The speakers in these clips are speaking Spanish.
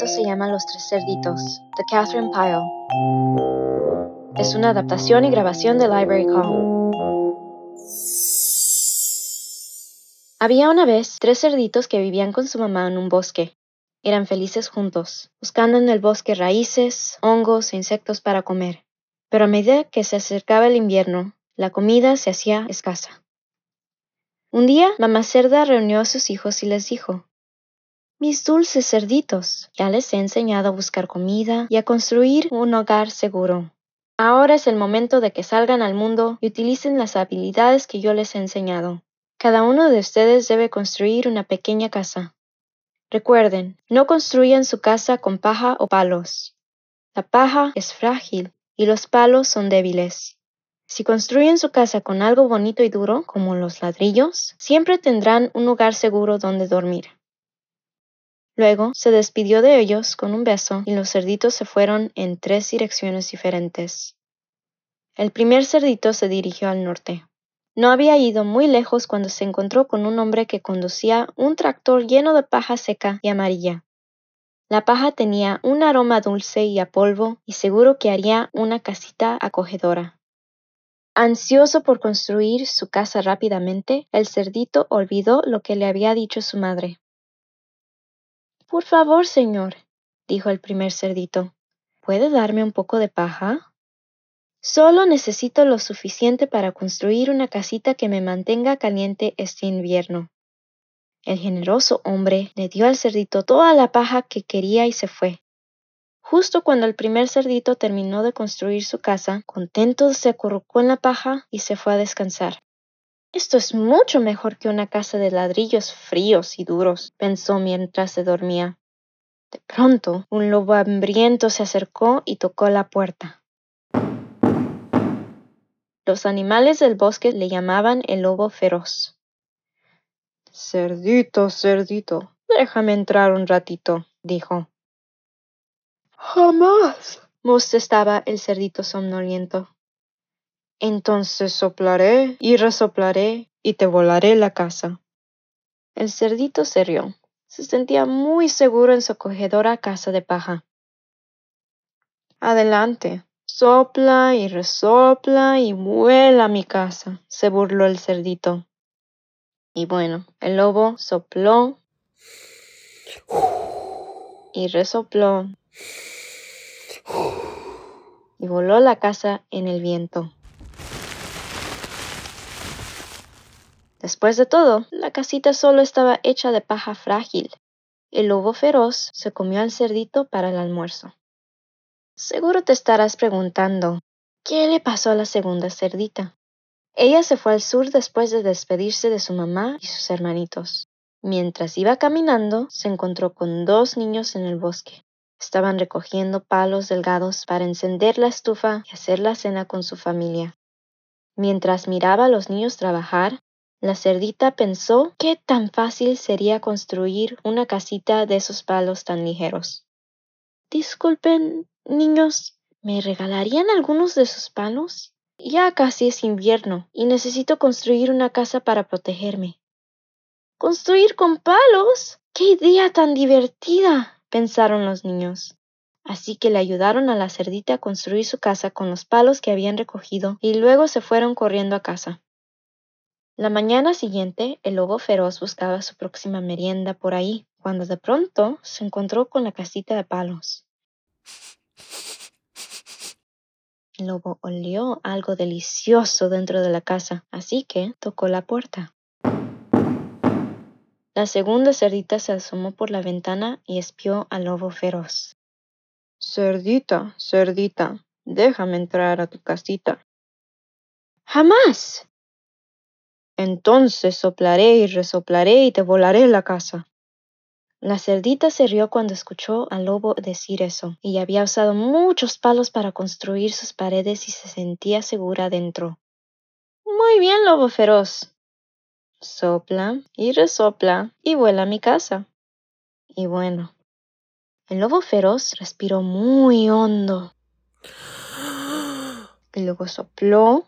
cuento se llama Los Tres Cerditos, de Catherine Pyle. Es una adaptación y grabación de Library Call. Había una vez 3 cerditos que vivían con su mamá en un bosque. Eran felices juntos, buscando en el bosque raíces, hongos e insectos para comer. Pero a medida que se acercaba el invierno, la comida se hacía escasa. Un día, mamá cerda reunió a sus hijos y les dijo: «Mis dulces cerditos, ya les he enseñado a buscar comida y a construir un hogar seguro. Ahora es el momento de que salgan al mundo y utilicen las habilidades que yo les he enseñado. Cada uno de ustedes debe construir una pequeña casa. Recuerden, no construyan su casa con paja o palos. La paja es frágil y los palos son débiles. Si construyen su casa con algo bonito y duro, como los ladrillos, siempre tendrán un lugar seguro donde dormir». Luego se despidió de ellos con un beso y los cerditos se fueron en 3 direcciones diferentes. El primer cerdito se dirigió al norte. No había ido muy lejos cuando se encontró con un hombre que conducía un tractor lleno de paja seca y amarilla. La paja tenía un aroma dulce y a polvo y seguro que haría una casita acogedora. Ansioso por construir su casa rápidamente, el cerdito olvidó lo que le había dicho su madre. «Por favor, señor», dijo el primer cerdito, «¿puede darme un poco de paja? Solo necesito lo suficiente para construir una casita que me mantenga caliente este invierno». El generoso hombre le dio al cerdito toda la paja que quería y se fue. Justo cuando el primer cerdito terminó de construir su casa, contento se acurrucó en la paja y se fue a descansar. «Esto es mucho mejor que una casa de ladrillos fríos y duros», pensó mientras se dormía. De pronto, un lobo hambriento se acercó y tocó la puerta. Los animales del bosque le llamaban el lobo feroz. «Cerdito, cerdito, déjame entrar un ratito», dijo. «Jamás», bostezaba el cerdito somnoliento. «Entonces soplaré y resoplaré y te volaré la casa». El cerdito se rió. Se sentía muy seguro en su acogedora casa de paja. «Adelante, sopla y resopla y vuela mi casa», se burló el cerdito. Y bueno, el lobo sopló y resopló y voló la casa en el viento. Después de todo, la casita solo estaba hecha de paja frágil. El lobo feroz se comió al cerdito para el almuerzo. Seguro te estarás preguntando, ¿qué le pasó a la segunda cerdita? Ella se fue al sur después de despedirse de su mamá y sus hermanitos. Mientras iba caminando, se encontró con 2 niños en el bosque. Estaban recogiendo palos delgados para encender la estufa y hacer la cena con su familia. Mientras miraba a los niños trabajar, la cerdita pensó qué tan fácil sería construir una casita de esos palos tan ligeros. «Disculpen, niños, ¿me regalarían algunos de esos palos? Ya casi es invierno y necesito construir una casa para protegerme». «¿Construir con palos? ¡Qué idea tan divertida!», pensaron los niños. Así que le ayudaron a la cerdita a construir su casa con los palos que habían recogido y luego se fueron corriendo a casa. La mañana siguiente, el lobo feroz buscaba su próxima merienda por ahí, cuando de pronto se encontró con la casita de palos. El lobo olió algo delicioso dentro de la casa, así que tocó la puerta. La segunda cerdita se asomó por la ventana y espió al lobo feroz. «Cerdita, cerdita, déjame entrar a tu casita». «¡Jamás!». «Entonces soplaré y resoplaré y te volaré la casa». La cerdita se rió cuando escuchó al lobo decir eso, y había usado muchos palos para construir sus paredes y se sentía segura dentro. «Muy bien, lobo feroz. Sopla y resopla y vuela a mi casa». Y bueno, el lobo feroz respiró muy hondo. Y luego sopló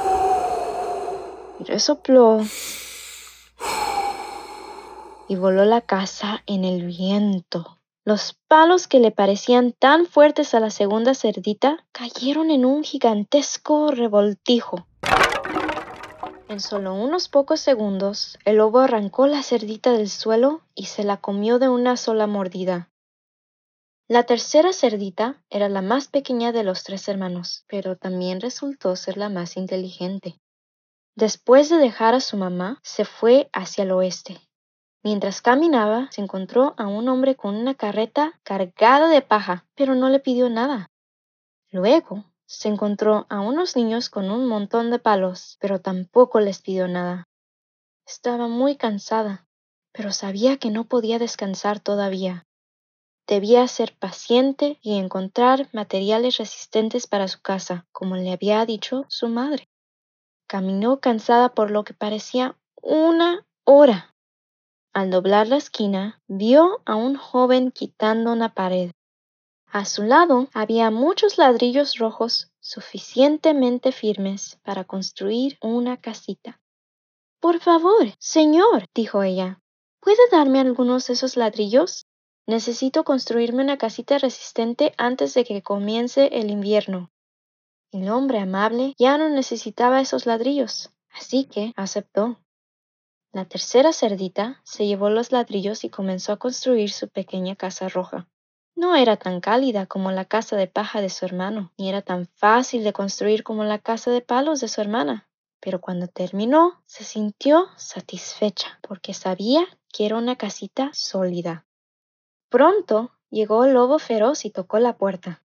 y resopló y voló la casa en el viento. Los palos que le parecían tan fuertes a la segunda cerdita cayeron en un gigantesco revoltijo. En solo unos pocos segundos, el lobo arrancó la cerdita del suelo y se la comió de una sola mordida. La tercera cerdita era la más pequeña de los 3 hermanos, pero también resultó ser la más inteligente. Después de dejar a su mamá, se fue hacia el oeste. Mientras caminaba, se encontró a un hombre con una carreta cargada de paja, pero no le pidió nada. Luego, se encontró a unos niños con un montón de palos, pero tampoco les pidió nada. Estaba muy cansada, pero sabía que no podía descansar todavía. Debía ser paciente y encontrar materiales resistentes para su casa, como le había dicho su madre. Caminó cansada por lo que parecía 1 hora. Al doblar la esquina, vio a un joven quitando una pared. A su lado había muchos ladrillos rojos suficientemente firmes para construir una casita. «Por favor, señor», dijo ella, «¿puede darme algunos de esos ladrillos? Necesito construirme una casita resistente antes de que comience el invierno». El hombre amable ya no necesitaba esos ladrillos, así que aceptó. La tercera cerdita se llevó los ladrillos y comenzó a construir su pequeña casa roja. No era tan cálida como la casa de paja de su hermano, ni era tan fácil de construir como la casa de palos de su hermana. Pero cuando terminó, se sintió satisfecha porque sabía que era una casita sólida. Pronto llegó el lobo feroz y tocó la puerta.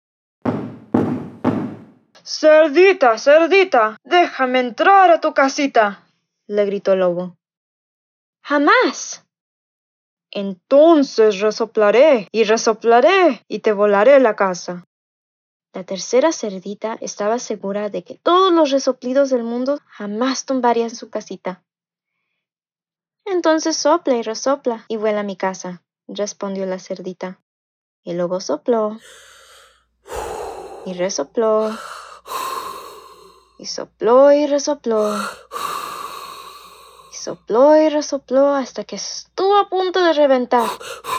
«Cerdita, cerdita, déjame entrar a tu casita», le gritó el lobo. «¡Jamás!». «Entonces resoplaré y te volaré la casa». La tercera cerdita estaba segura de que todos los resoplidos del mundo jamás tumbarían su casita. «Entonces sopla y resopla y vuela a mi casa», respondió la cerdita. El lobo sopló y resopló y sopló y resopló y sopló y resopló hasta que estuvo a punto de reventar.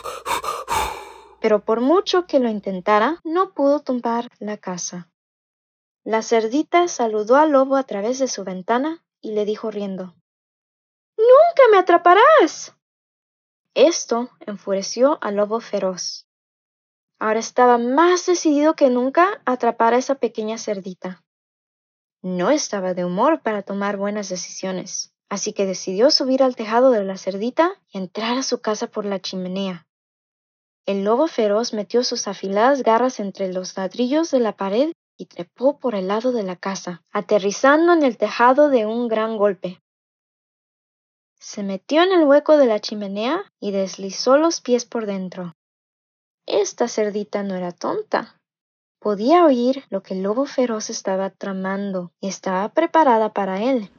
Pero por mucho que lo intentara, no pudo tumbar la casa. La cerdita saludó al lobo a través de su ventana y le dijo riendo: «¡Nunca me atraparás!». Esto enfureció al lobo feroz. Ahora estaba más decidido que nunca a atrapar a esa pequeña cerdita. No estaba de humor para tomar buenas decisiones, así que decidió subir al tejado de la cerdita y entrar a su casa por la chimenea. El lobo feroz metió sus afiladas garras entre los ladrillos de la pared y trepó por el lado de la casa, aterrizando en el tejado de un gran golpe. Se metió en el hueco de la chimenea y deslizó los pies por dentro. Esta cerdita no era tonta. Podía oír lo que el lobo feroz estaba tramando y estaba preparada para él.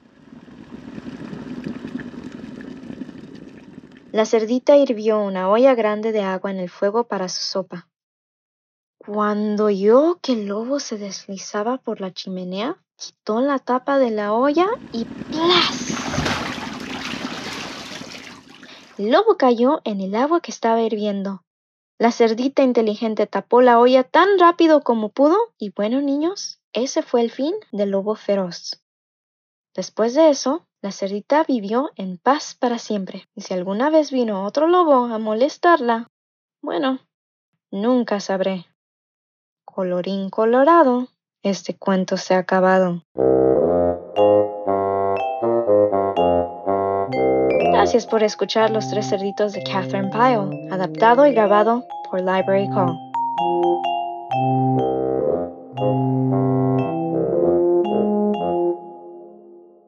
La cerdita hirvió una olla grande de agua en el fuego para su sopa. Cuando oyó que el lobo se deslizaba por la chimenea, quitó la tapa de la olla y ¡plas! El lobo cayó en el agua que estaba hirviendo. La cerdita inteligente tapó la olla tan rápido como pudo y bueno, niños, ese fue el fin del lobo feroz. Después de eso, la cerdita vivió en paz para siempre. Y si alguna vez vino otro lobo a molestarla, bueno, nunca sabré. Colorín colorado, este cuento se ha acabado. Gracias por escuchar Los 3 cerditos de Catherine Pyle, adaptado y grabado por Library Call.